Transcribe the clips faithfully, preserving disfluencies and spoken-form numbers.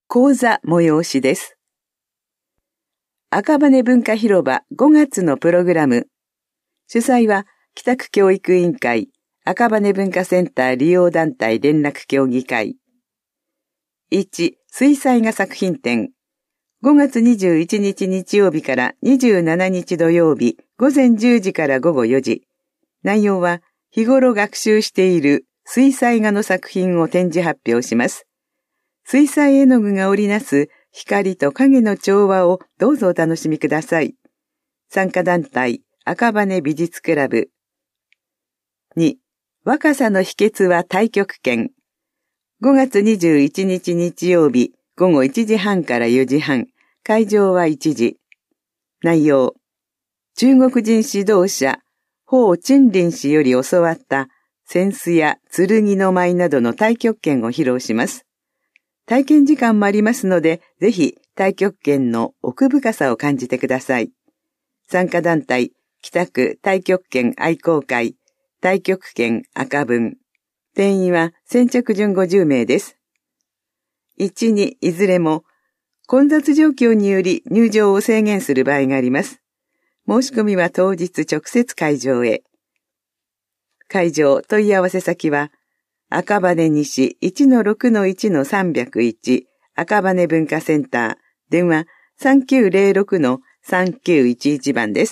講座催しです。赤羽文化広場ごがつのプログラム。主催は北区教育委員会赤羽文化センター利用団体連絡協議会。いち. 水彩画作品展。ごがつにじゅういちにち日曜日からにじゅうしちにち土曜日ごぜんじゅうじからごごよじ。内容は日頃学習している水彩画の作品を展示発表します。水彩絵の具が織りなす光と影の調和をどうぞお楽しみください。参加団体赤羽美術クラブ。に. 若さの秘訣は太極拳。ごがつにじゅういちにち日曜日ごごいちじはんからよじはん、会場はいちじ。内容。中国人指導者、法陳林氏より教わった扇子や剣の舞などの太極拳を披露します。体験時間もありますので、ぜひ太極拳の奥深さを感じてください。参加団体、北区太極拳愛好会、太極拳赤文。定員は先着順ごじゅうめいです。いち、にいずれも混雑状況により入場を制限する場合があります。申し込みは当日直接会場へ。会場問い合わせ先は赤羽西 いちのろくのいちのさんびゃくいち 赤羽文化センター、電話 さんきゅうぜろろくのさんきゅういちいち 番です。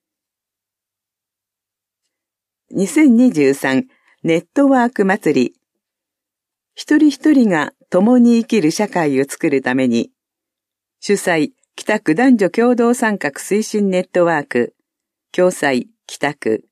にせんにじゅうさんネットワーク祭り。一人一人が共に生きる社会を作るために、主催、北区男女共同参画推進ネットワーク、共催、北区。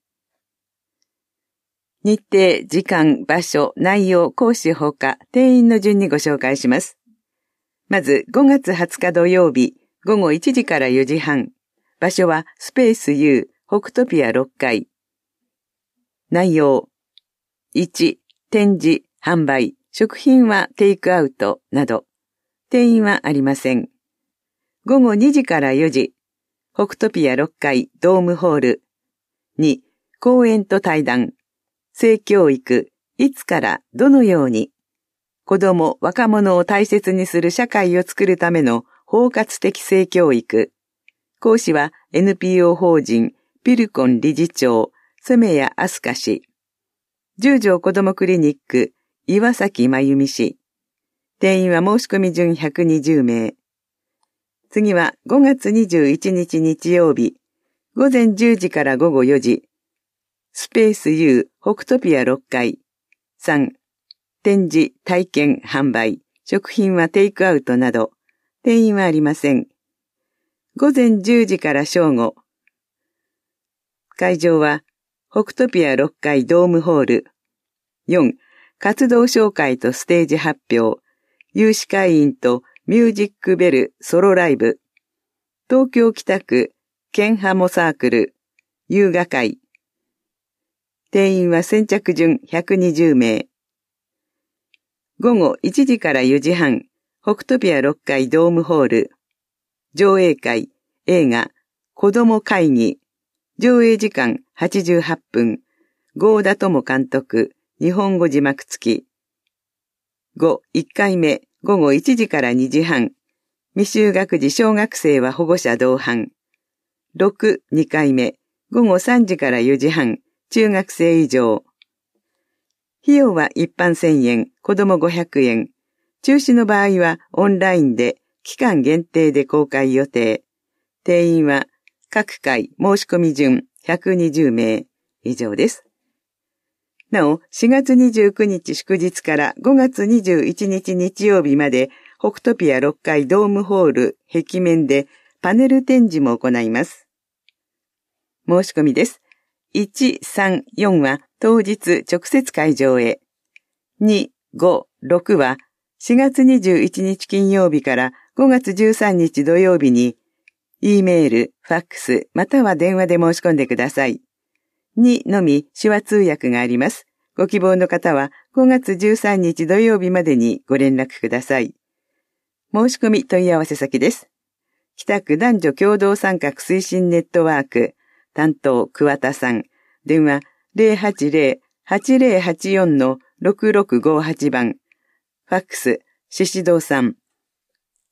日程、時間、場所、内容、講師ほか、定員の順にご紹介します。まず、ごがつはつか土曜日、ごごいちじからよじはん。場所は、スペース U、北トピアろっかい。内容。いち、展示、販売、食品はテイクアウト、など。定員はありません。ごごにじからよじ、北トピアろっかい、ドームホール。に、講演と対談。性教育、いつからどのように、子ども、若者を大切にする社会を作るための包括的性教育。講師は エヌピーオー 法人ピルコン理事長、染谷飛鳥氏。十条子どもクリニック、岩崎真由美氏。定員は申し込み順ひゃくにじゅうめい。次はごがつにじゅういちにち日曜日、ごぜんじゅうじからごごよじ。スペース U 北トピアろっかい。さん. 展示、体験、販売、食品はテイクアウトなど、定員はありません。ごぜんじゅうじから正午。会場は、北トピアろっかいドームホール。よん. 活動紹介とステージ発表、有志会員とミュージックベルソロライブ。東京北区、ケンハモサークル、優雅会。定員は先着順ひゃくにじゅうめい。ごごいちじからよじはん、北トピアろっかいドームホール。上映会、映画、子供会議。上映時間はちじゅうはっぷん。郷田智監督、日本語字幕付き。ご、いっかいめ、ごごいちじからにじはん。未就学児小学生は保護者同伴。ろく、にかいめ、ごごさんじからよじはん。中学生以上。費用は一般せんえん、子供ごひゃくえん。中止の場合はオンラインで期間限定で公開予定。定員は各回申し込み順ひゃくにじゅうめい以上です。なお、しがつにじゅうくにち祝日からごがつにじゅういちにち日曜日まで北トピアろっかいドームホール壁面でパネル展示も行います。申し込みです。いち、さん、よんは当日直接会場へ。に、ご、ろくはしがつにじゅういちにち金曜日からごがつじゅうさんにち土曜日に E メール、ファックスまたは電話で申し込んでください。にのみ手話通訳があります。ご希望の方はごがつじゅうさんにち土曜日までにご連絡ください。申し込み問い合わせ先です。北区男女共同参画推進ネットワーク担当桑田さん。電話 ゼロはちゼロ はちゼロはちよん ろくろくごはち 番。ファックス、宍戸さん。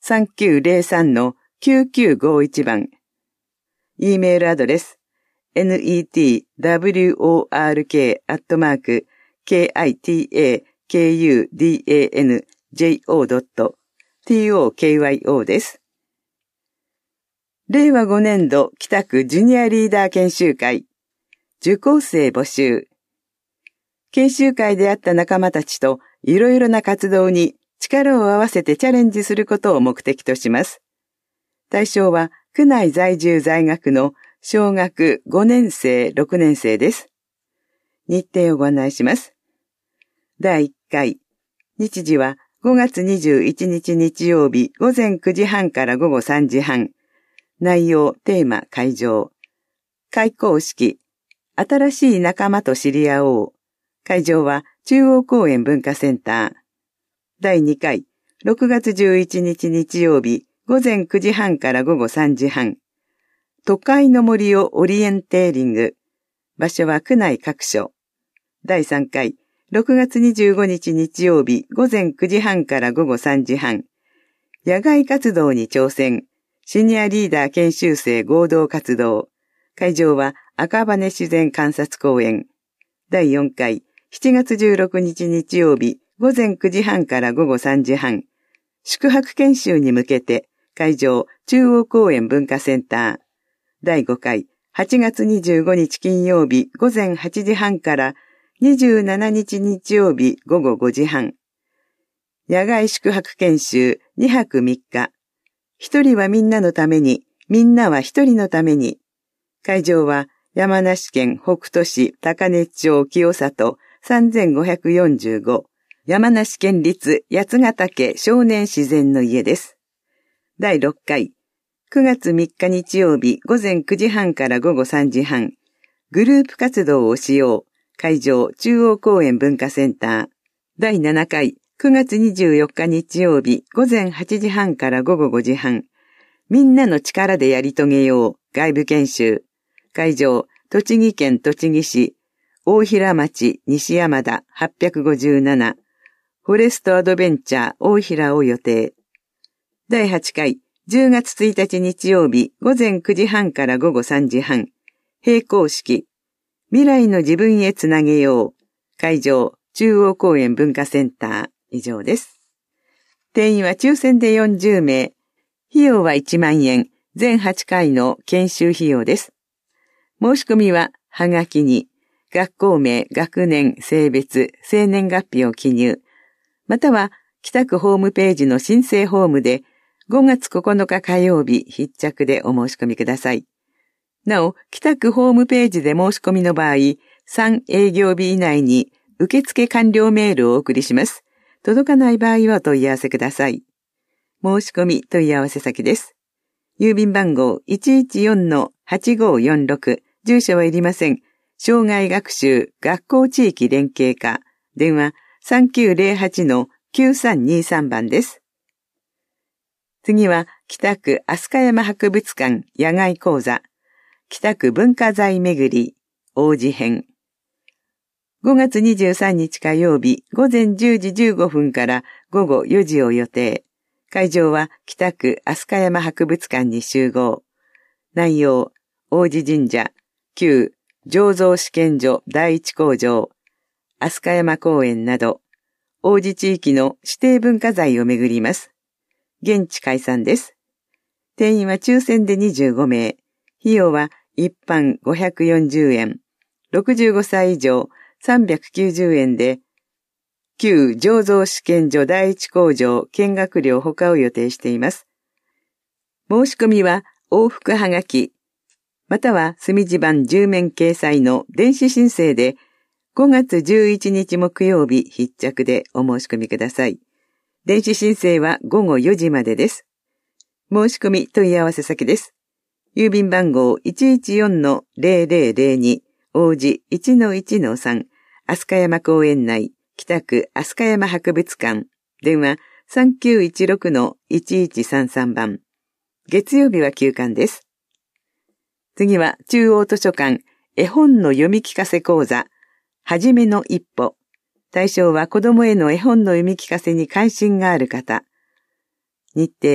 さんきゅうゼロさんのきゅうきゅうごいち 番。E メールアドレス ネットワーク アットマーク キタカウダンジョー ドット トク です。れいわごねんど北区ジュニアリーダー研修会受講生募集。研修会であった仲間たちといろいろな活動に力を合わせてチャレンジすることを目的とします。対象は区内在住在学の小学ごねんせい、ろくねんせいです。日程をご案内します。だいいっかい。日時はごがつにじゅういちにち日曜日ごぜんくじはんからごごさんじはん。内容、テーマ、会場。開講式。新しい仲間と知り合おう。会場は中央公園文化センター。だいにかい。ろくがつじゅういちにち日曜日ごぜんくじはんからごごさんじはん。都会の森をオリエンテーリング。場所は区内各所。だいさんかい。ろくがつにじゅうごにち日曜日ごぜんくじはんからごごさんじはん。野外活動に挑戦。シニアリーダー研修生合同活動。会場は赤羽自然観察公園。だいよんかい。しちがつじゅうろくにち日曜日ごぜんくじはんからごごさんじはん。宿泊研修に向けて。会場中央公園文化センター。だいごかい。はちがつにじゅうごにち金曜日ごぜんはちじはんからにじゅうしちにち日曜日ごごごじはん。野外宿泊研修にはくみっか。一人はみんなのために、みんなは一人のために。会場は山梨県北杜市高根町清里さんぜんごひゃくよんじゅうご。山梨県立八ヶ岳少年自然の家です。だいろっかい。くがつみっか日曜日ごぜんくじはんからごごさんじはん。グループ活動をしよう。会場中央公園文化センター。だいななかい。くがつにじゅうよっか日曜日ごぜんはちじはんからごごごじはん。みんなの力でやり遂げよう。外部研修。会場栃木県栃木市大平町西山田はっぴゃくごじゅうなな。フォレストアドベンチャー大平を予定。だいはちかい。じゅうがつついたち日曜日ごぜんくじはんからごごさんじはん。閉講式。未来の自分へつなげよう。会場中央公園文化センター。以上です。定員は抽選でよんじゅうめい。費用はいちまんえん。全はちかいの研修費用です。申し込みははがきに学校名、学年、性別、生年月日を記入。または北区ホームページの申請フォームでごがつここのか火曜日必着でお申し込みください。なお、北区ホームページで申し込みの場合、さんえいぎょうび以内に受付完了メールをお送りします。届かない場合はお問い合わせください。申し込み問い合わせ先です。郵便番号 いちいちよんのはちごよんろく。住所はいりません。障害学習学校地域連携課。電話 さんきゅうゼロはちのきゅうさんにさん 番です。次は北区飛鳥山博物館野外講座。北区文化財めぐり王子編。ごがつにじゅうさんにち火曜日ごぜんじゅうじじゅうごふんからごごよじを予定。会場は北区飛鳥山博物館に集合。内容、王子神社、旧醸造試験所第一工場、飛鳥山公園など、王子地域の指定文化財をめぐります。現地解散です。定員は抽選でにじゅうごめい。費用は一般ごひゃくよんじゅうえん。ろくじゅうごさい以上さんびゃくきゅうじゅうえんで、旧醸造試験所第一工場見学料他を予定しています。申し込みは往復はがき、または墨字版じゅうめん掲載の電子申請でごがつじゅういちにち木曜日必着でお申し込みください。電子申請はごごよじまでです。申し込み問い合わせ先です。郵便番号 いちいちよんのゼロゼロゼロに 王子 いちのいちのさん 飛鳥山公園内北区飛鳥山博物館。電話 さんきゅういちろくのいちいちさんさん 番。月曜日は休館です。次は中央図書館絵本の読み聞かせ講座。はじめの一歩。対象は子供への絵本の読み聞かせに関心がある方。日程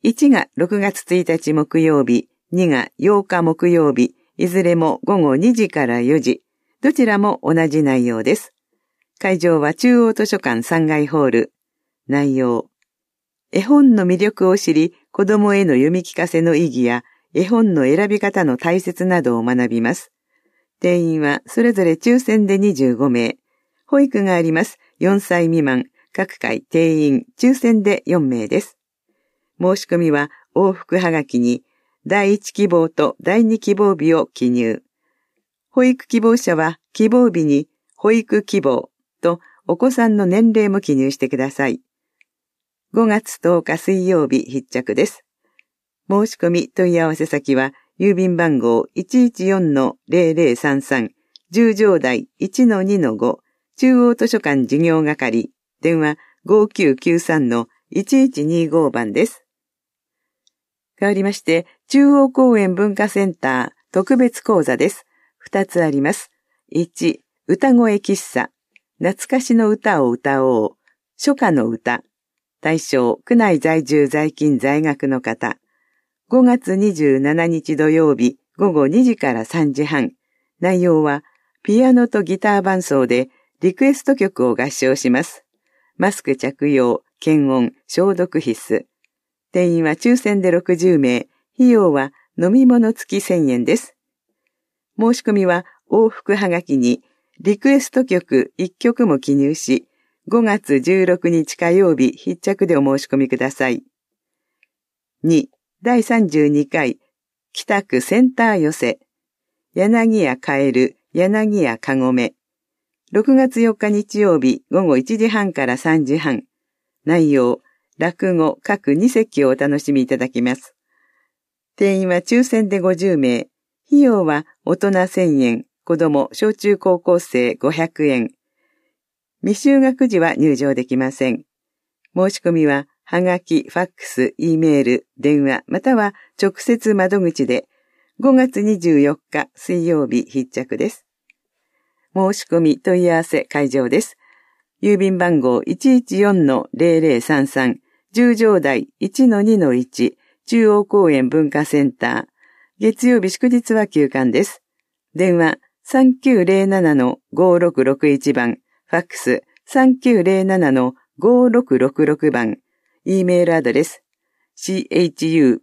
いちがろくがつついたち木曜日、にがようか木曜日、いずれもごごにじからよじ、どちらも同じ内容です。会場は中央図書館さんがいホール。内容。絵本の魅力を知り、子供への読み聞かせの意義や、絵本の選び方の大切などを学びます。定員はそれぞれ抽選でにじゅうごめい。保育があります。よんさい未満、各回定員、抽選でよんめいです。申し込みは往復はがきに、だいいち希望とだいに希望日を記入。保育希望者は希望日に保育希望とお子さんの年齢も記入してください。ごがつとおか水曜日必着です。申し込み問い合わせ先は郵便番号 いちいちよんのゼロゼロさんさん 十条台 いちのにのご 中央図書館事業係電話 ごきゅうきゅうさんのいちいちにご 番です。変わりまして中央公園文化センター特別講座です。ふたつあります。いち、歌声喫茶。懐かしの歌を歌おう。初夏の歌。対象、区内在住在勤在学の方。ごがつにじゅうしちにち土曜日、ごごにじからさんじはん。内容は、ピアノとギター伴奏でリクエスト曲を合唱します。マスク着用、検温、消毒必須。定員は抽選でろくじゅうめい。費用は飲み物付きせんえんです。申し込みは往復はがきにリクエスト曲いっきょくも記入し、ごがつじゅうろくにち火曜日必着でお申し込みください。に、だいさんじゅうにかい北区センター寄せ、柳家カエル、柳家かごめ。ろくがつよっか日曜日ごごいちじはんからさんじはん。内容、落語各にせきをお楽しみいただきます。定員は抽選でごじゅうめい。費用は大人せんえん、子供、小中高校生ごひゃくえん。未就学時は入場できません。申し込みは、はがき、ファックス、Eメール、電話、または直接窓口で、ごがつにじゅうよっか水曜日必着です。申し込み問い合わせ会場です。郵便番号 いちいちよんのゼロゼロさんさん 十条台 いちのにのいち 中央公園文化センター。月曜日祝日は休館です。電話 さんきゅうゼロななのごろくろくいち 番、ファックス さんきゅうゼロななのごろくろくろく 番、Eメールアドレス チャッ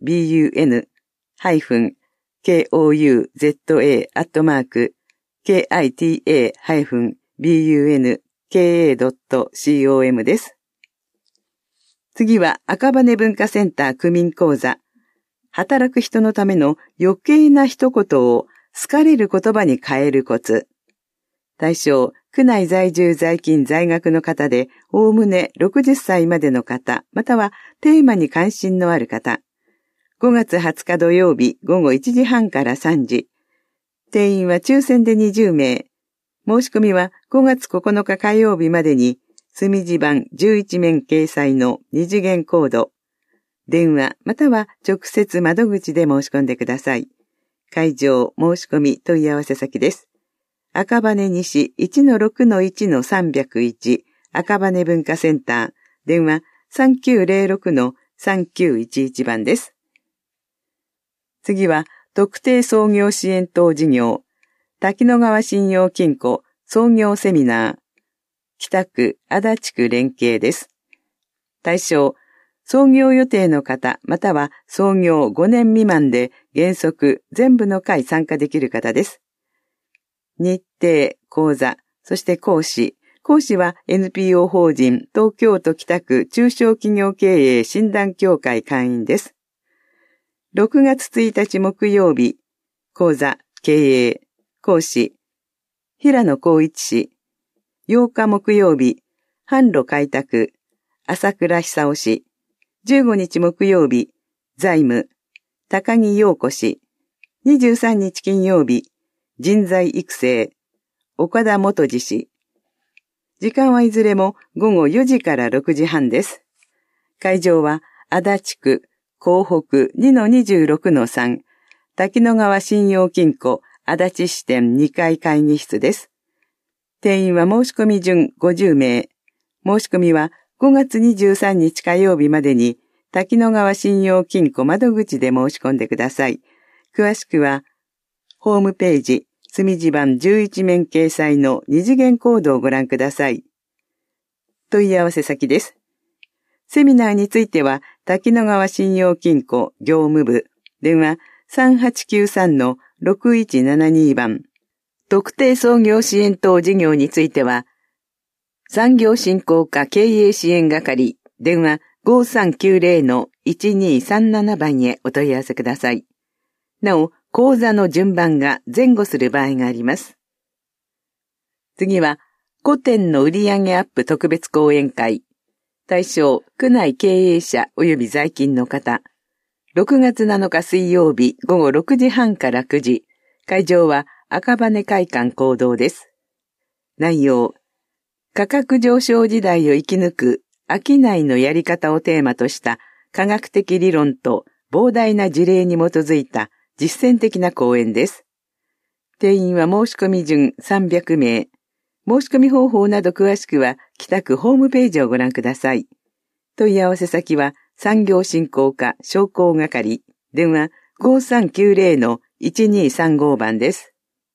コウザ アットマーク キタ ビュンカ ドット コム です。次は赤羽文化センター区民講座。働く人のための余計な一言を好かれる言葉に変えるコツ。対象、区内在住在勤在学の方で、おおむねろくじゅっさいまでの方、またはテーマに関心のある方。ごがつはつか土曜日ごごいちじはんからさんじ。定員は抽選でにじゅうめい。申し込みはごがつここのか火曜日までに、墨字版じゅういちめん掲載の二次元コード。電話または直接窓口で申し込んでください。会場申し込み問い合わせ先です。赤羽西 いちのろくのいちのさんびゃくいち 赤羽文化センター。電話 さんきゅうゼロろくのさんきゅういちいち 番です。次は特定創業支援等事業。滝野川信用金庫創業セミナー。北区足立区連携です。対象、創業予定の方、または創業ごねん未満で原則全部の回参加できる方です。日程、講座、そして講師。講師は エヌピーオー 法人東京都北区中小企業経営診断協会会員です。ろくがつついたち木曜日、講座、経営、講師、平野光一氏。ようか木曜日、販路開拓、朝倉久夫氏。じゅうごにち木曜日、財務、高木陽子氏。にじゅうさんにち金曜日、人材育成、岡田元次氏。時間はいずれもごごよじからろくじはんです。会場は足立区、港北 にのにじゅうろくのさん、滝野川信用金庫足立支店にかい会議室です。定員は申し込み順ごじゅうめい。申し込みはごがつにじゅうさんにち火曜日までに滝野川信用金庫窓口で申し込んでください。詳しくは、ホームページ、墨字版じゅういち面掲載の二次元コードをご覧ください。問い合わせ先です。セミナーについては、滝野川信用金庫業務部、電話 さんはちきゅうさんのろくいちななに 番。特定創業支援等事業については、産業振興課経営支援係、電話 ごさんきゅうゼロのいちにさんなな 番へお問い合わせください。なお、講座の順番が前後する場合があります。次は、古典の売上アップ特別講演会。対象、区内経営者及び在勤の方。ろくがつなのか水曜日午後ろくじはんからくじ。会場は赤羽会館講堂です。内容、価格上昇時代を生き抜く商いのやり方をテーマとした科学的理論と膨大な事例に基づいた実践的な講演です。定員は申し込み順さんびゃくめい。申し込み方法など詳しくは北区ホームページをご覧ください。問い合わせ先は産業振興課商工係、電話 ごさんきゅうゼロのいちにさんご 番です。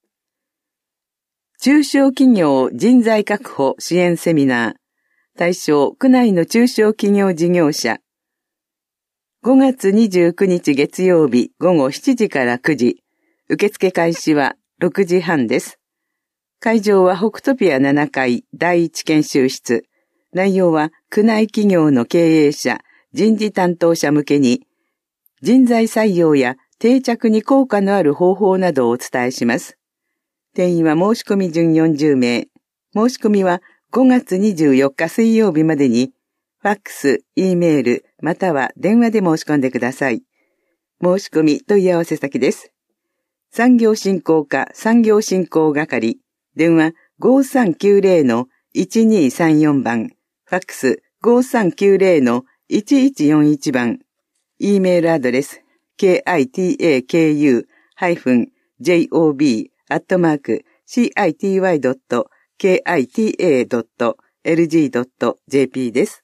中小企業人材確保支援セミナー。対象、区内の中小企業事業者。ごがつにじゅうくにち月曜日午後しちじからくじ。受付開始はろくじはんです。会場は北トピアななかいだいいち研修室。内容は区内企業の経営者、人事担当者向けに、人材採用や定着に効果のある方法などをお伝えします。定員は申し込み順よんじゅうめい。申し込みはごがつにじゅうよっか水曜日までに、ファックス、Eメール、または電話で申し込んでください。申し込み問い合わせ先です。産業振興課産業振興係、電話 ごさんきゅうゼロのいちにさんよん 番、ファックス ごさんきゅうゼロのいちいちよんいち 番、Eメールアドレス キタク アットマーク シーアイティーワイドットケーアイティーエードットエルジードットジェーピー です。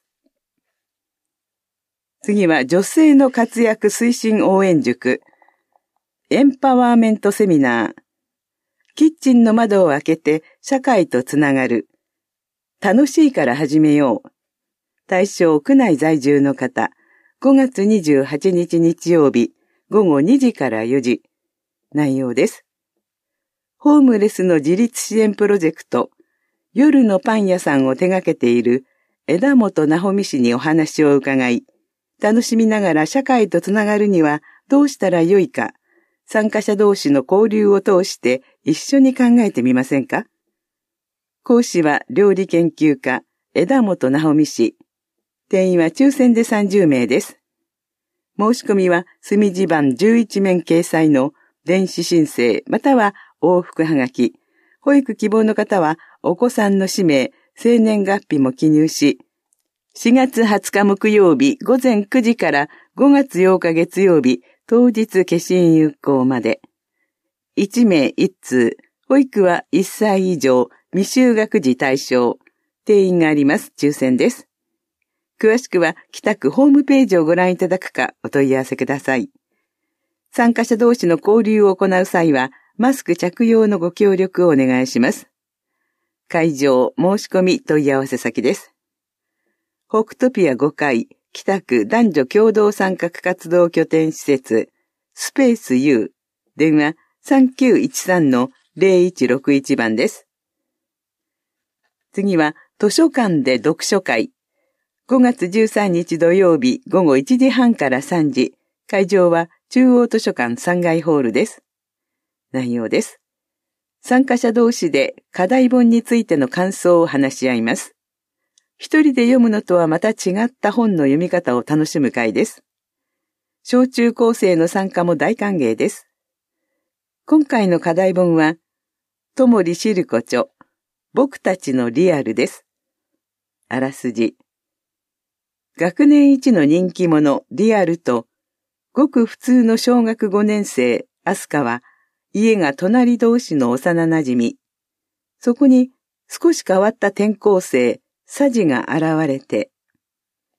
次は女性の活躍推進応援塾、エンパワーメントセミナー、キッチンの窓を開けて社会とつながる、楽しいから始めよう。対象区内在住の方、ごがつにじゅうはちにち日曜日午後にじからよじ。内容です。ホームレスの自立支援プロジェクト、夜のパン屋さんを手掛けている枝本直美氏にお話を伺い、楽しみながら社会とつながるにはどうしたらよいか、参加者同士の交流を通して一緒に考えてみませんか？講師は料理研究家、枝本直美氏。定員は抽選でさんじゅうめいです。申し込みは墨字版じゅういち面掲載の電子申請または往復はがき。保育希望の方はお子さんの氏名、生年月日も記入し、しがつはつか木曜日午前くじからごがつようか月曜日当日消印有効まで。いちめいいち通、保育はいっさい以上、未就学児対象。定員があります。抽選です。詳しくは北区ホームページをご覧いただくかお問い合わせください。参加者同士の交流を行う際は、マスク着用のご協力をお願いします。会場、申し込み問い合わせ先です。北トピアごかい、北区男女共同参画活動拠点施設、スペース U、電話さんきゅういちさんのゼロいちろくいち 番です。次は図書館で読書会。ごがつじゅうさんにち土曜日午後いちじはんからさんじ。会場は中央図書館さんがいホールです。内容です。参加者同士で課題本についての感想を話し合います。一人で読むのとはまた違った本の読み方を楽しむ会です。小中高生の参加も大歓迎です。今回の課題本は、ともりしるこ著、僕たちのリアルです。あらすじ。学年一の人気者、リアルと、ごく普通の小学ごねん生、アスカは、家が隣同士の幼馴染。そこに少し変わった転校生、サジが現れて、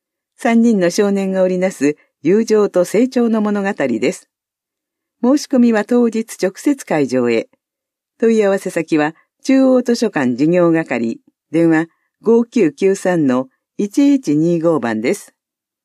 三人の少年が織りなす友情と成長の物語です。申し込みは当日直接会場へ。問い合わせ先は中央図書館事業係、電話 ごきゅうきゅうさんのいちいちにご 番です。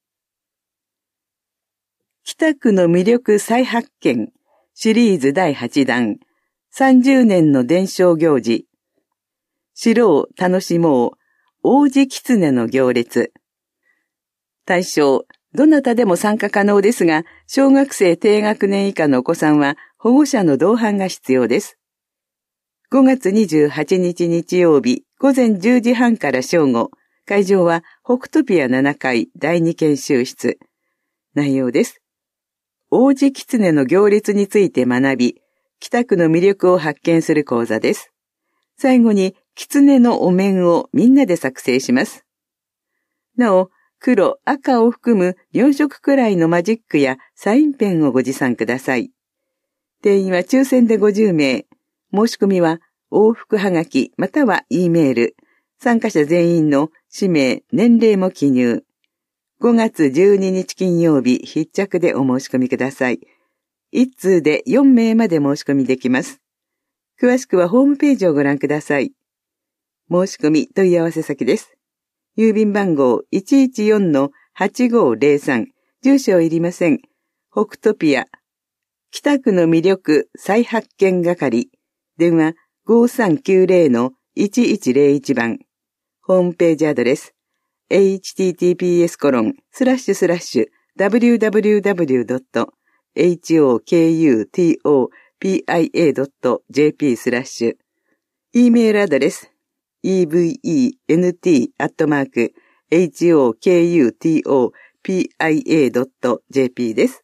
北区の魅力再発見シリーズだいはちだんさんじゅうねんの伝承行事。知ろう楽しもう王子狐の行列。対象、どなたでも参加可能ですが、小学生低学年以下のお子さんは保護者の同伴が必要です。ごがつにじゅうはちにち日曜日午前じゅうじはんから正午。会場は北トピアななかいだいに研修室。内容です。王子狐の行列について学び、北区の魅力を発見する講座です。最後に狐のお面をみんなで作成します。なお、黒、赤を含むよんしょくくらいのマジックやサインペンをご持参ください。定員は抽選でごじゅうめい。申し込みは往復はがきまたは E メール。参加者全員の氏名、年齢も記入。ごがつじゅうににち金曜日必着でお申し込みください。一通でよんめいまで申し込みできます。詳しくはホームページをご覧ください。申し込み問い合わせ先です。郵便番号 いちいちよんのはちごーぜろさん、住所いりません。北トピア、北区の魅力再発見係、電話 ごさんきゅうぜろのいちいちぜろいち 番、ホームページアドレス、エイチティーティーピーエスコロンスラッシュスラッシュダブリューダブリューダブリュードットエイチオーケーユーティーオーピーアイエードットジェーピー スラッシュ、E メールアドレス、イーブイイーエヌティー アットマーク エイチオーケーユーティーオーピーアイエードットジェーピー です。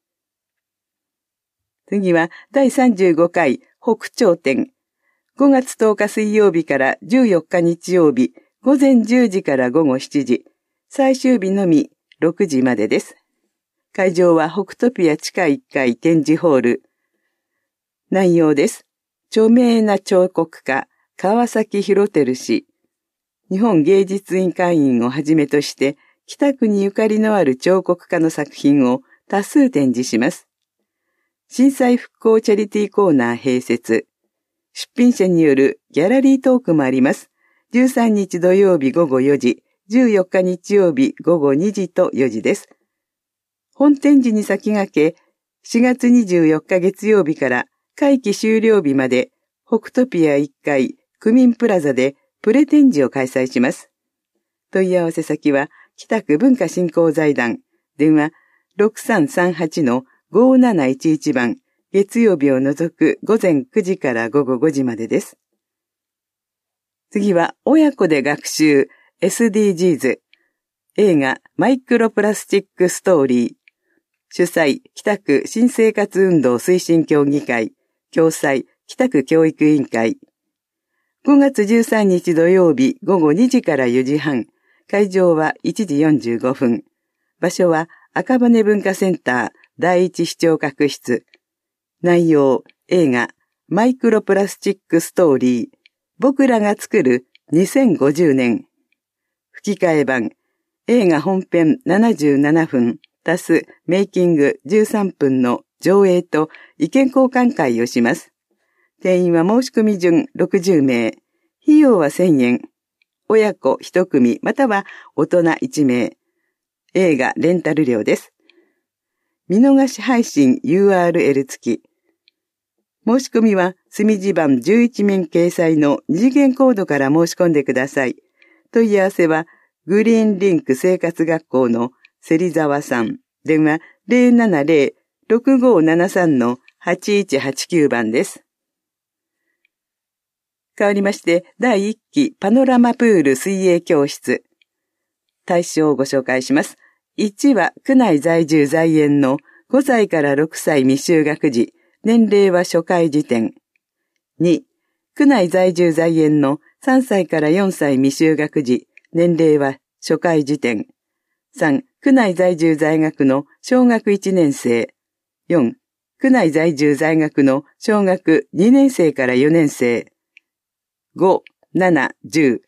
次はだいさんじゅうごかい北頂展。ごがつとおか水曜日からじゅうよっか日曜日、午前じゅうじから午後しちじ、最終日のみろくじまでです。会場は北トピア地下いっかい展示ホール。内容です。著名な彫刻家、川崎博輝氏、日本芸術院会員をはじめとして、北区にゆかりのある彫刻家の作品を多数展示します。震災復興チャリティーコーナー併設。出品者によるギャラリートークもあります。じゅうさんにち土曜日午後よじ、じゅうよっか日曜日午後にじとよじです。本展示に先駆け、しがつにじゅうよっか月曜日から会期終了日まで、北トピアいっかい区民プラザでプレ展示を開催します。問い合わせ先は北区文化振興財団、電話 ろくさんさんはちのごなないちいち 番、月曜日を除く午前くじから午後ごじまでです。次は親子で学習 エスディージーズ 映画マイクロプラスチックストーリー、主催北区新生活運動推進協議会、共催北区教育委員会。ごがつじゅうさんにち土曜日午後にじからよじはん、会場はいちじよんじゅうごふん。場所は赤羽文化センター第一視聴覚室。内容、映画マイクロプラスチックストーリー、僕らが作るにせんごじゅうねん。吹き替え版、映画本編ななじゅうななふん、足すメイキングじゅうさんぷんの上映と意見交換会をします。定員は申し込み順ろくじゅうめい。費用はせんえん。親子いち組または大人いちめい。映画レンタル料です。見逃し配信 ユーアールエル 付き。申し込みは墨字版じゅういちめん掲載の二次元コードから申し込んでください。問い合わせはグリーンリンク生活学校の芹沢さん。電話 ゼロななゼロ ろくごーななさんのはちいちはちきゅう 番です。変わりまして、だいいっきパノラマプール水泳教室。対象をご紹介します。いちは区内在住在園のごさいからろくさい未就学児、年齢は初回時点。に、区内在住在園のさんさいからよんさい未就学児、年齢は初回時点。さん、区内在住在学の小学いちねん生。よん、区内在住在学の小学にねん生からよねん生。ご、なな、じゅう、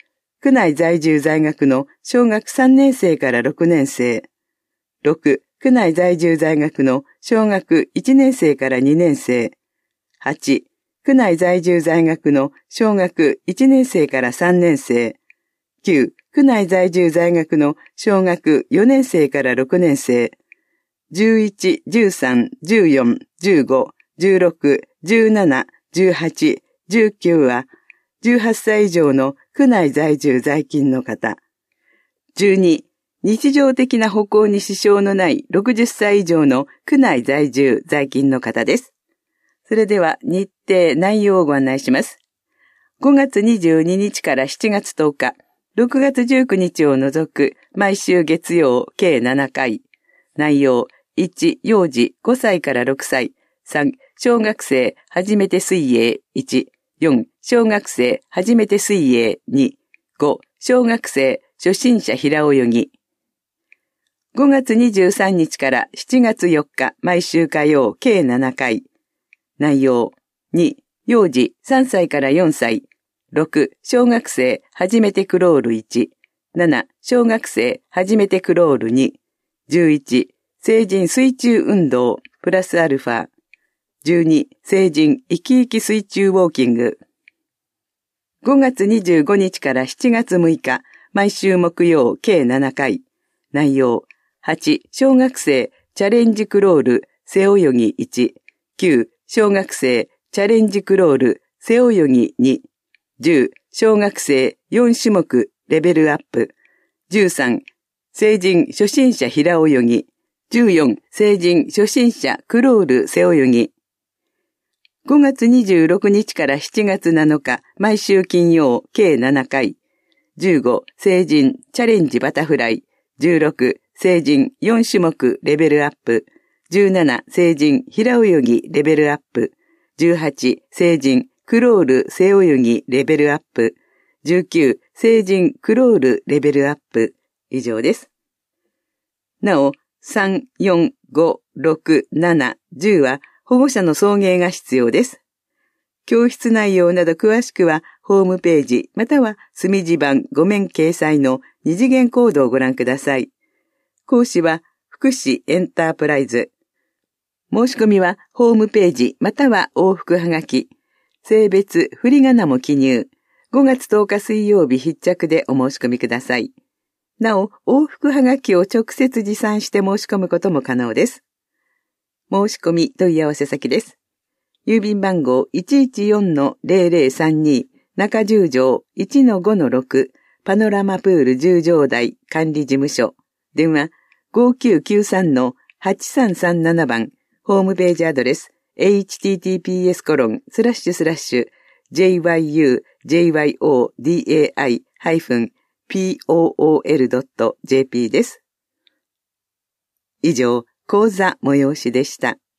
区内在住在学の小学さんねん生からろくねん生。ろく、区内在住在学の小学いちねん生からにねん生。はち、区内在住在学の小学いちねん生からさんねん生。きゅう、区内在住在学の小学よねん生からろくねん生。じゅういち、じゅうさん、じゅうよん、じゅうご、じゅうろく、じゅうなな、じゅうはち、じゅうきゅうは、じゅうはっさい以上の区内在住在勤の方。じゅうに、日常的な歩行に支障のないろくじゅっさい以上の区内在住在勤の方です。それでは日程内容をご案内します。ごがつにじゅうににちからしちがつとおか、ろくがつじゅうくにちを除く毎週月曜計ななかい。内容いち、幼児ごさいからろくさい。さん、小学生初めて水泳いち。よん、小学生初めて水泳に。ご、小学生初心者平泳ぎ。ごがつにじゅうさんにちからしちがつよっか毎週火曜計ななかい。内容に、幼児さんさいからよんさい。ろく、小学生初めてクロールいち。なな、小学生初めてクロールに。じゅういち、成人水中運動プラスアルファ。じゅうに、成人生き生き水中ウォーキング。ごがつにじゅうごにちからしちがつむいか毎週木曜計ななかい。内容はち、小学生チャレンジクロール背泳ぎいち。きゅう、小学生チャレンジクロール背泳ぎに。じゅう、小学生よんしゅもくレベルアップ。じゅうさん、成人初心者平泳ぎ。じゅうよん、成人初心者クロール背泳ぎ。ごがつにじゅうろくにちからしちがつなのか毎週金曜計ななかい。じゅうご、成人チャレンジバタフライ。じゅうろく、成人よんしゅもくレベルアップ。じゅうなな、成人平泳ぎレベルアップ。じゅうはち、成人クロール背泳ぎレベルアップ。じゅうきゅう、成人クロールレベルアップ。以上です。なお、さん、よん、ご、ろく、なな、じゅうは保護者の送迎が必要です。教室内容など詳しくはホームページまたは墨字版ご面掲載の二次元コードをご覧ください。講師は福祉エンタープライズ。申し込みはホームページまたは往復はがき。性別、振り仮名も記入。ごがつとおか水曜日必着でお申し込みください。なお、往復はがきを直接持参して申し込むことも可能です。申し込み問い合わせ先です。郵便番号 いちいちよんのゼロゼロさんに 中十条 いちのごのろく パノラマプール十条台管理事務所。電話 ごきゅうきゅうさんのはちさんさんなな 番。ホームページアドレス エイチティーティーピーエスコロンスラッシュスラッシュジェイワイユージェイワイオーディーエーアイハイフンピーオーオーエルドットジェーピー です。以上、講座催しでした。